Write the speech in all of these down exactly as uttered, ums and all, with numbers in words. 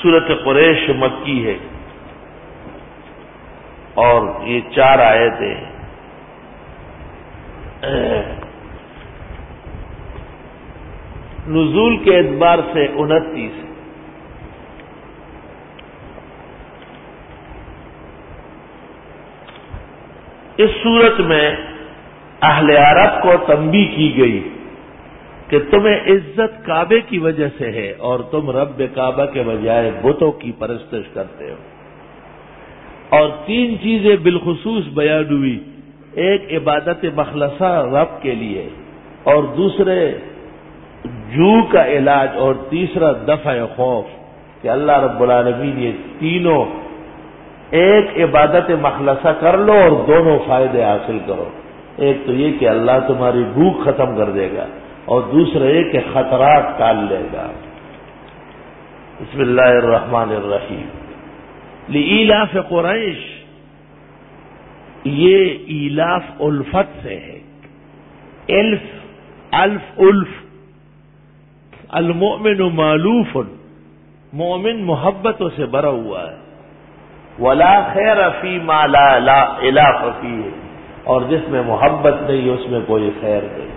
سورۃ قریش مکی ہے اور یہ چار آیتیں نزول کے اعتبار سے انتیس. اس صورت میں اہل عرب کو تنبیہ کی گئی کہ تمہیں عزت کعبے کی وجہ سے ہے اور تم رب کعبہ کے بجائے بتوں کی پرستش کرتے ہو. اور تین چیزیں بالخصوص بیان ہوئی. ایک عبادت مخلصہ رب کے لیے، اور دوسرے جو کا علاج، اور تیسرا دفع خوف کہ اللہ رب العالمین یہ تینوں ایک عبادت مخلصہ کر لو اور دونوں فائدے حاصل کرو. ایک تو یہ کہ اللہ تمہاری بھوک ختم کر دے گا، اور دوسرا یہ کہ خطرات ٹال لے گا. بسم اللہ الرحمن الرحیم. لإیلاف قریش، یہ ایلاف الفت سے ہے. الف الف الف المؤمن مالوف، مومن محبتوں سے بھرا ہوا ہے. ولا خیر فی ما لا لا الاف فیہ، اور جس میں محبت نہیں اس میں کوئی خیر نہیں.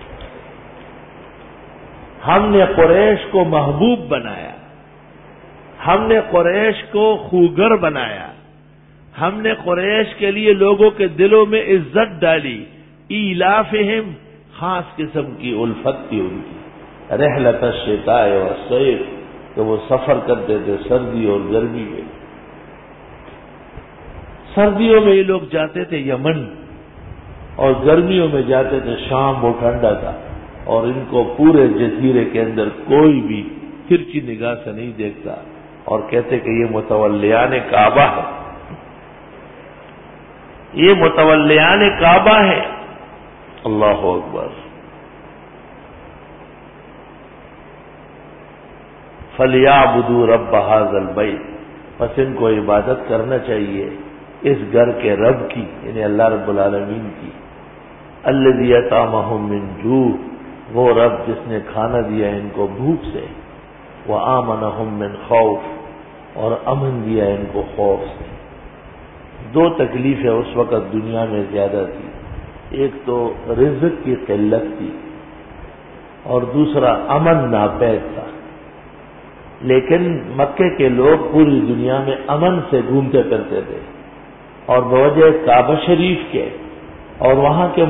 ہم نے قریش کو محبوب بنایا، ہم نے قریش کو خوگر بنایا، ہم نے قریش کے لیے لوگوں کے دلوں میں عزت ڈالی. ایلافہم، خاص قسم کی الفت تھی ان کی. رحلت الشتاء والصیف، کہ وہ سفر کرتے تھے سردی اور گرمی میں. سردیوں میں یہ لوگ جاتے تھے یمن، اور گرمیوں میں جاتے تھے شام، وہ ٹھنڈا تھا، اور ان کو پورے جزیرے کے اندر کوئی بھی ترچھی نگاہ سے نہیں دیکھتا، اور کہتے کہ یہ متولیان کعبہ ہے، یہ متولیان کعبہ ہے. اللہ اکبر. فَلْيَعْبُدُوا رَبَّ هَذَا الْبَيْتِ، پس ان کو عبادت کرنا چاہیے اس گھر کے رب کی، یعنی اللہ رب العالمین کی. الَّذِي أَطْعَمَهُم مِّن جُوعٍ، وہ رب جس نے کھانا دیا ان کو بھوک سے. وَآمَنَهُم مِّن خَوْفٍ، اور امن دیا ان کو خوف سے. دو تکلیفیں اس وقت دنیا میں زیادہ تھی. ایک تو رزق کی قلت تھی، اور دوسرا امن ناپید تھا. لیکن مکے کے لوگ پوری دنیا میں امن سے گھومتے پھرتے تھے، اور بوجہ کعبہ شریف کے اور وہاں کے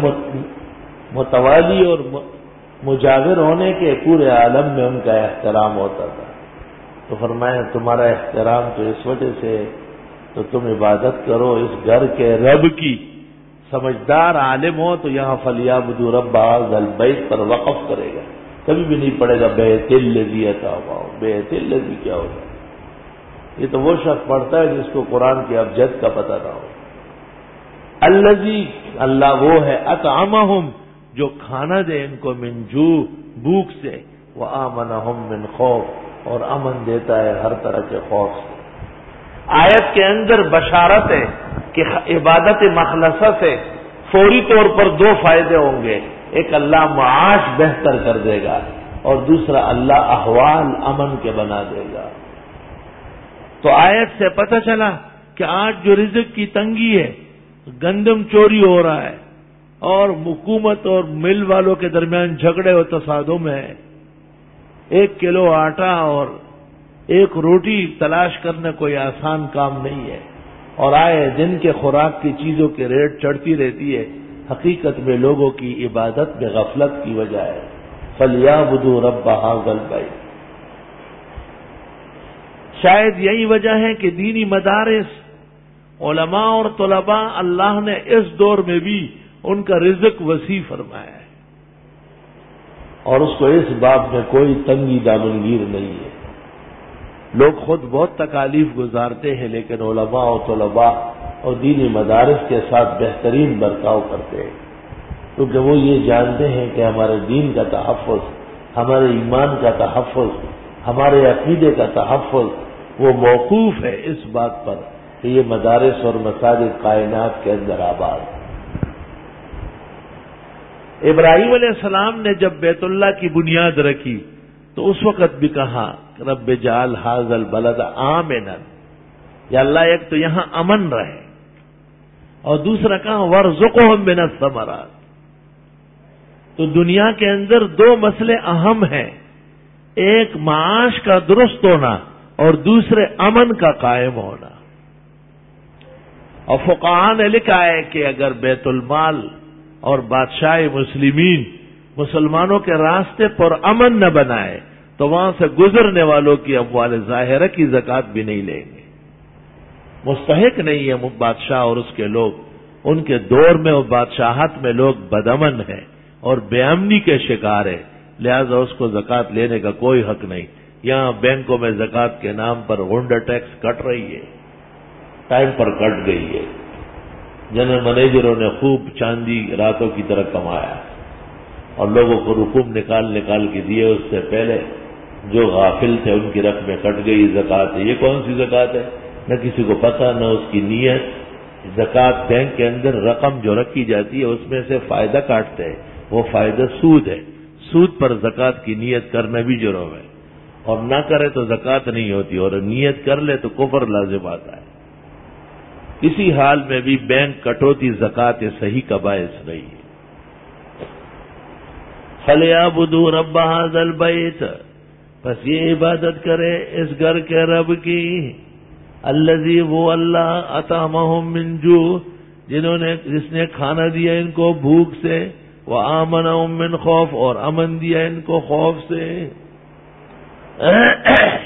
متوالی اور مجاور ہونے کے پورے عالم میں ان کا احترام ہوتا تھا. تو فرمایا تمہارا احترام تو اس وجہ سے، تو تم عبادت کرو اس گھر کے رب کی. سمجھدار عالم ہو تو یہاں فَلْيَعْبُدُوا رَبَّ هَذَا الْبَيْتِ پر وقف کرے گا، کبھی بھی نہیں پڑے گا بیت الذی اتاوا. بیت الذی کیا ہوگا؟ یہ تو وہ شخص پڑھتا ہے جس کو قرآن کی ابجد کا پتہ نہ ہو. الذی، اللہ وہ ہے، اطعمہم، جو کھانا دے ان کو، من جوع، بھوک سے، وآمنہم من خوف، اور امن دیتا ہے ہر طرح کے خوف سے. آیت کے اندر بشارت ہے کہ عبادت مخلصہ سے فوری طور پر دو فائدے ہوں گے. ایک اللہ معاش بہتر کر دے گا، اور دوسرا اللہ احوال امن کے بنا دے گا. تو آیت سے پتہ چلا کہ آج جو رزق کی تنگی ہے، گندم چوری ہو رہا ہے، اور حکومت اور مل والوں کے درمیان جھگڑے اور تصادم ہے. ایک کلو آٹا اور ایک روٹی تلاش کرنا کوئی آسان کام نہیں ہے، اور آئے دن کے خوراک کی چیزوں کے ریٹ چڑھتی رہتی ہے. حقیقت میں لوگوں کی عبادت میں غفلت کی وجہ ہے. فَلْيَعْبُدُوا رَبَّ هَذَا الْبَيْتِ، شاید یہی وجہ ہے کہ دینی مدارس، علماء اور طلباء، اللہ نے اس دور میں بھی ان کا رزق وسیع فرمایا ہے، اور اس کو اس باب میں کوئی تنگی دامنگیر نہیں ہے. لوگ خود بہت تکالیف گزارتے ہیں، لیکن علماء و طلباء اور دینی مدارس کے ساتھ بہترین برتاؤ کرتے ہیں، کیونکہ وہ یہ جانتے ہیں کہ ہمارے دین کا تحفظ، ہمارے ایمان کا تحفظ، ہمارے عقیدے کا تحفظ، وہ موقوف ہے اس بات پر کہ یہ مدارس اور مساجد کائنات کے اندر آباد. ابراہیم علیہ السلام نے جب بیت اللہ کی بنیاد رکھی تو اس وقت بھی کہا رب جعل ھذا البلد آمنا، یا اللہ ایک تو یہاں امن رہے، اور دوسرا کہا وارزقھم من الثمرات۔ تو دنیا کے اندر دو مسئلے اہم ہیں، ایک معاش کا درست ہونا اور دوسرے امن کا قائم ہونا۔ اور فقہاء نے لکھا ہے کہ اگر بیت المال اور بادشاہ مسلمین مسلمانوں کے راستے پر امن نہ بنائے تو وہاں سے گزرنے والوں کی اموال ظاہرہ کی زکوٰۃ بھی نہیں لیں گے۔ مستحق نہیں ہے بادشاہ اور اس کے لوگ، ان کے دور میں اور بادشاہت میں لوگ بدامن ہیں اور بے امنی کے شکار ہیں، لہذا اس کو زکوٰۃ لینے کا کوئی حق نہیں۔ یہاں بینکوں میں زکوٰۃ کے نام پر غنڈہ ٹیکس کٹ رہی ہے، ٹائم پر کٹ گئی ہے، جنرل مینیجروں نے خوب چاندی راتوں کی طرح کمایا اور لوگوں کو رقوم نکال نکال کے دیے، اس سے پہلے جو غافل تھے ان کی رقمیں کٹ گئی زکوٰۃ ہے۔ یہ کون سی زکوٰۃ ہے؟ نہ کسی کو پتہ نہ اس کی نیت۔ زکوٰۃ بینک کے اندر رقم جو رکھی جاتی ہے اس میں سے فائدہ کاٹتے ہیں، وہ فائدہ سود ہے، سود پر زکوٰۃ کی نیت کرنا بھی جرم ہے، اور نہ کرے تو زکوٰۃ نہیں ہوتی، اور نیت کر لے تو کفر لازم آتا ہے۔ کسی حال میں بھی بینک کٹوتی زکوٰۃ صحیح کا باعث نہیں ہے۔ فَلْيَعْبُدُوا رَبَّ هَذَا الْبَيْتِ، بس یہ عبادت کرے اس گھر کے رب کی، الذی وہ اللہ اطعمہم من جوع، جنہوں نے جس نے کھانا دیا ان کو بھوک سے، وآمنہم من خوف، اور امن دیا ان کو خوف سے۔